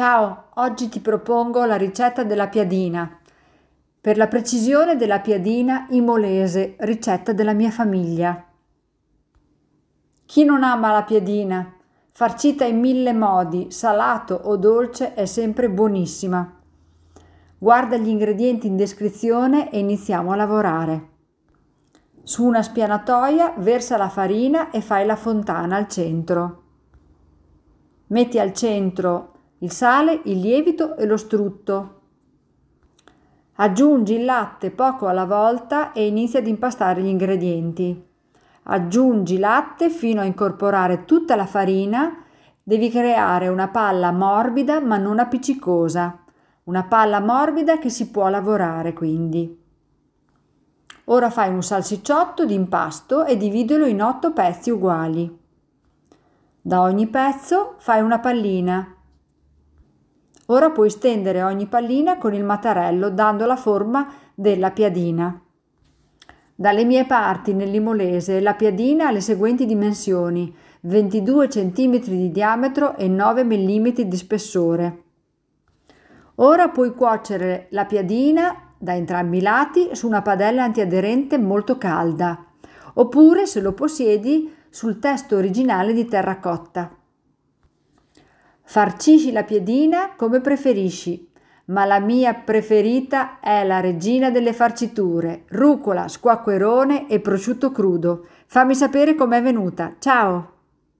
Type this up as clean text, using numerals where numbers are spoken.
Ciao, oggi ti propongo la ricetta della piadina. Per la precisione della piadina imolese, ricetta della mia famiglia. Chi non ama la piadina? Farcita in 1000 modi, salato o dolce, è sempre buonissima. Guarda gli ingredienti in descrizione e iniziamo a lavorare. Su una spianatoia versa la farina e fai la fontana al centro. Metti al centro il sale, il lievito e lo strutto. Aggiungi il latte poco alla volta e inizia ad impastare gli ingredienti. Aggiungi latte fino a incorporare tutta la farina. Devi creare una palla morbida ma non appiccicosa. Una palla morbida che si può lavorare quindi. Ora fai un salsicciotto di impasto e dividilo in 8 pezzi uguali. Da ogni pezzo fai una pallina. Ora puoi stendere ogni pallina con il mattarello dando la forma della piadina. Dalle mie parti nel Limolese la piadina ha le seguenti dimensioni: 22 cm di diametro e 9 mm di spessore. Ora puoi cuocere la piadina da entrambi i lati su una padella antiaderente molto calda, oppure, se lo possiedi, sul testo originale di terracotta. Farcisci la piadina come preferisci, ma la mia preferita è la regina delle farciture: rucola, squacquerone e prosciutto crudo. Fammi sapere com'è venuta. Ciao!